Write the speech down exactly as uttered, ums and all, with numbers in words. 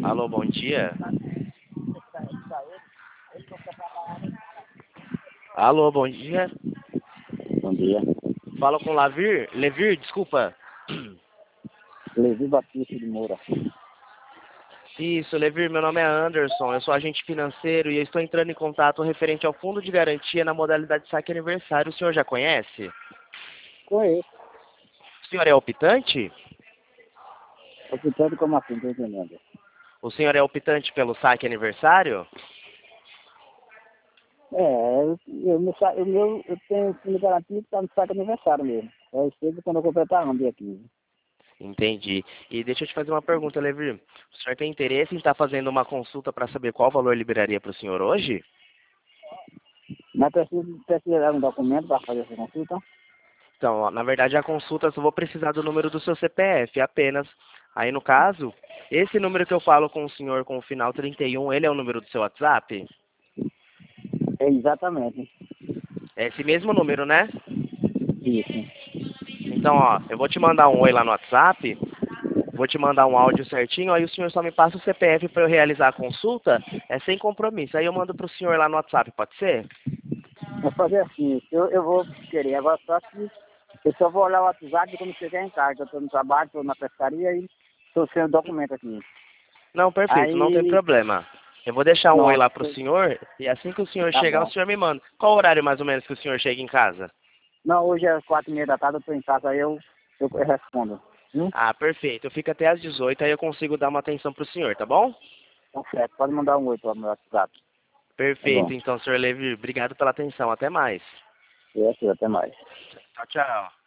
Alô, bom dia. Alô, bom dia. Bom dia. Fala com Lavir, Levir, desculpa. Levi Batista de Moura. Isso, Levir, meu nome é Anderson, eu sou agente financeiro e eu estou entrando em contato referente ao fundo de garantia na modalidade saque aniversário. O senhor já conhece? Conheço. O senhor é optante? Optando como assim, estou entendendo. O senhor é optante pelo saque aniversário? É, eu, eu, me sa- eu, meu, eu tenho fundo garantido que está no saco aniversário mesmo. Eu sei que quando eu completar um dia quinze. Entendi. E deixa eu te fazer uma pergunta, Levir. O senhor tem interesse em estar fazendo uma consulta para saber qual valor liberaria para o senhor hoje? Mas preciso, precisa dar um documento para fazer essa consulta? Então, ó, na verdade, a consulta eu só vou precisar do número do seu C P F apenas. Aí, no caso, esse número que eu falo com o senhor com o final trinta e um, ele é o número do seu WhatsApp? É, exatamente. É esse mesmo número, né? Isso. Então, ó, eu vou te mandar um oi lá no WhatsApp, vou te mandar um áudio certinho, aí o senhor só me passa o C P F para eu realizar a consulta, é sem compromisso. Aí eu mando pro senhor lá no WhatsApp, pode ser? Vou fazer assim, eu, eu vou querer. Agora só que eu só vou olhar o WhatsApp quando chegar em casa. Eu estou no trabalho, estou na pescaria e estou sem o documento aqui. Não, perfeito, não tem Aí, problema. Eu vou deixar um oi pronto. lá pro senhor, e assim que o senhor Tá chegar, o bom. senhor me manda. Qual horário mais ou menos que o senhor chega em casa? Não, hoje é quatro e meia da tarde, eu estou em casa, aí eu, eu respondo. Hum? Ah, perfeito. Eu fico até às dezoito, aí eu consigo dar uma atenção pro senhor, tá bom? Tá certo, pode mandar um oi para o meu WhatsApp. Tá Perfeito, bom. então, senhor Levi. Obrigado pela atenção. Até mais. E é, até mais. Tchau, tchau.